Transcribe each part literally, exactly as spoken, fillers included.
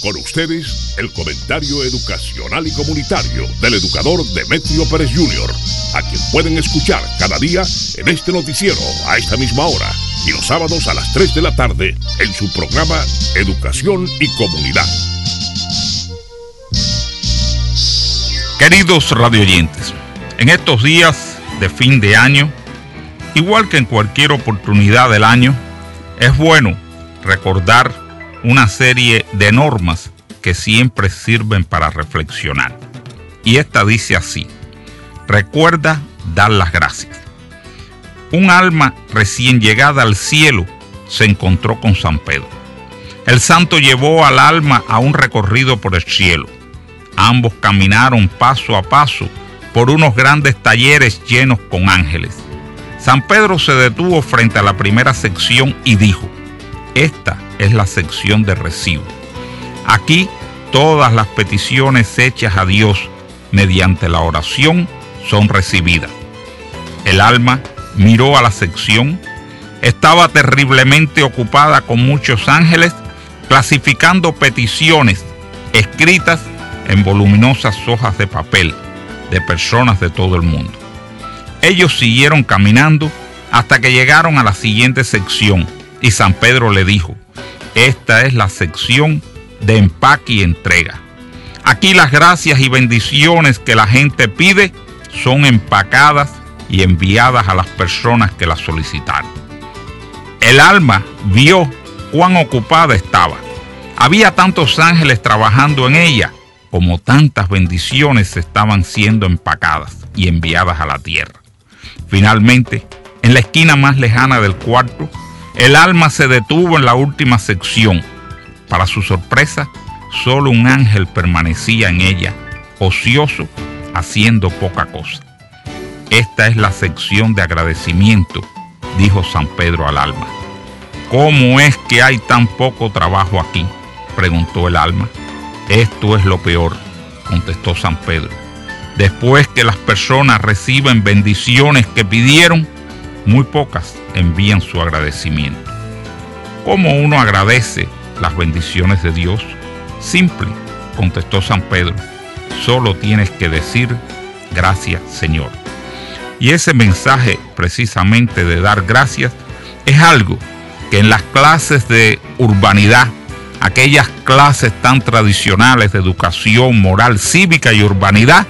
Con ustedes, el comentario educacional y comunitario del educador Demetrio Pérez junior, a quien pueden escuchar cada día en este noticiero a esta misma hora y los sábados a las tres de la tarde en su programa Educación y Comunidad. Queridos radioyentes, en estos días de fin de año, igual que en cualquier oportunidad del año, es bueno recordar una serie de normas que siempre sirven para reflexionar. Y esta dice así: recuerda dar las gracias. Un alma recién llegada al cielo se encontró con San Pedro. El santo llevó al alma a un recorrido por el cielo. Ambos caminaron paso a paso por unos grandes talleres llenos con ángeles. San Pedro se detuvo frente a la primera sección y dijo: esta es la sección de recibo. Aquí todas las peticiones hechas a Dios mediante la oración son recibidas. El alma miró a la sección. Estaba terriblemente ocupada con muchos ángeles clasificando peticiones escritas en voluminosas hojas de papel de personas de todo el mundo. Ellos siguieron caminando hasta que llegaron a la siguiente sección y San Pedro le dijo: esta es la sección de empaque y entrega. Aquí las gracias y bendiciones que la gente pide son empacadas y enviadas a las personas que las solicitaron. El alma vio cuán ocupada estaba. Había tantos ángeles trabajando en ella como tantas bendiciones estaban siendo empacadas y enviadas a la tierra. Finalmente, en la esquina más lejana del cuarto, el alma se detuvo en la última sección. Para su sorpresa, solo un ángel permanecía en ella, ocioso, haciendo poca cosa. Esta es la sección de agradecimiento, dijo San Pedro al alma. ¿Cómo es que hay tan poco trabajo aquí?, preguntó el alma. Esto es lo peor, contestó San Pedro. Después que las personas reciben bendiciones que pidieron, muy pocas envían su agradecimiento. ¿Cómo uno agradece las bendiciones de Dios? Simple, contestó San Pedro. Solo tienes que decir: gracias, Señor. Y ese mensaje precisamente de dar gracias es algo que en las clases de urbanidad, aquellas clases tan tradicionales de educación moral, cívica y urbanidad,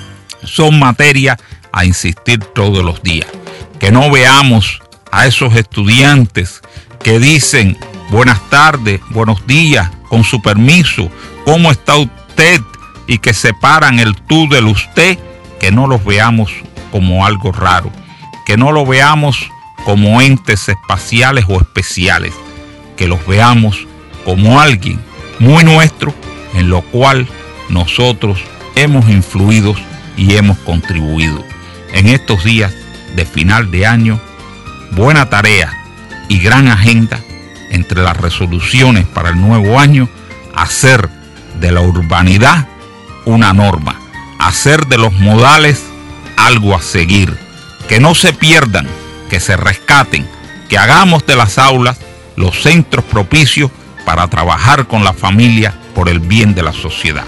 son materia a insistir todos los días. Que no veamos a esos estudiantes que dicen buenas tardes, buenos días, con su permiso, ¿cómo está usted? Y que separan el tú del usted, que no los veamos como algo raro, que no lo veamos como entes espaciales o especiales, que los veamos como alguien muy nuestro, en lo cual nosotros hemos influido y hemos contribuido. En estos días de final de año, buena tarea y gran agenda entre las resoluciones para el nuevo año: hacer de la urbanidad una norma, hacer de los modales algo a seguir, que no se pierdan, que se rescaten, que hagamos de las aulas los centros propicios para trabajar con la familia por el bien de la sociedad.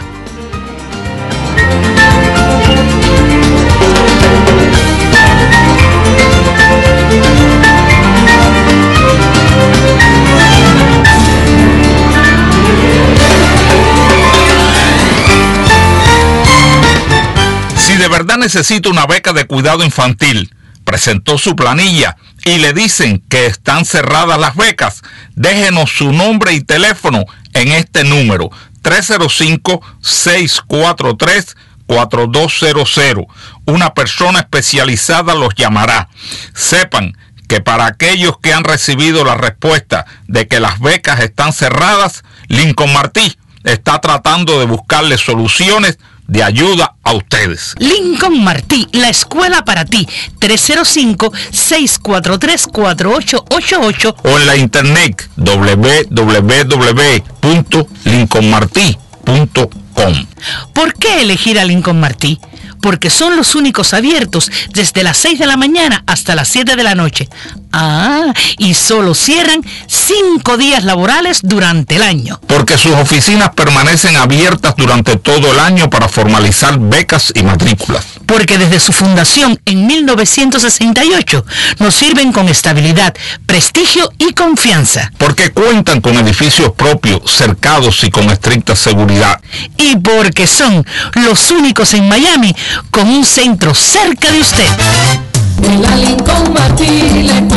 Si de verdad necesita una beca de cuidado infantil, presentó su planilla y le dicen que están cerradas las becas, déjenos su nombre y teléfono en este número: tres cero cinco, seis cuatro tres, cuatro dos cero cero. Una persona especializada los llamará. Sepan que para aquellos que han recibido la respuesta de que las becas están cerradas, Lincoln Martí está tratando de buscarle soluciones de ayuda a ustedes. Lincoln Martí, la escuela para ti. tres cero cinco, seis cuatro tres, cuatro ocho ocho ocho o en la internet doble u doble u doble u punto lincoln martí punto com. ¿Por qué elegir a Lincoln Martí? porque son los únicos abiertos desde las seis de la mañana hasta las siete de la noche. Ah, y solo cierran cinco días laborales durante el año. Porque sus oficinas permanecen abiertas durante todo el año para formalizar becas y matrículas. Porque desde su fundación en mil novecientos sesenta y ocho nos sirven con estabilidad, prestigio y confianza. Porque cuentan con edificios propios, cercados y con estricta seguridad. Y porque son los únicos en Miami con un centro cerca de usted. En la Lincoln Martínez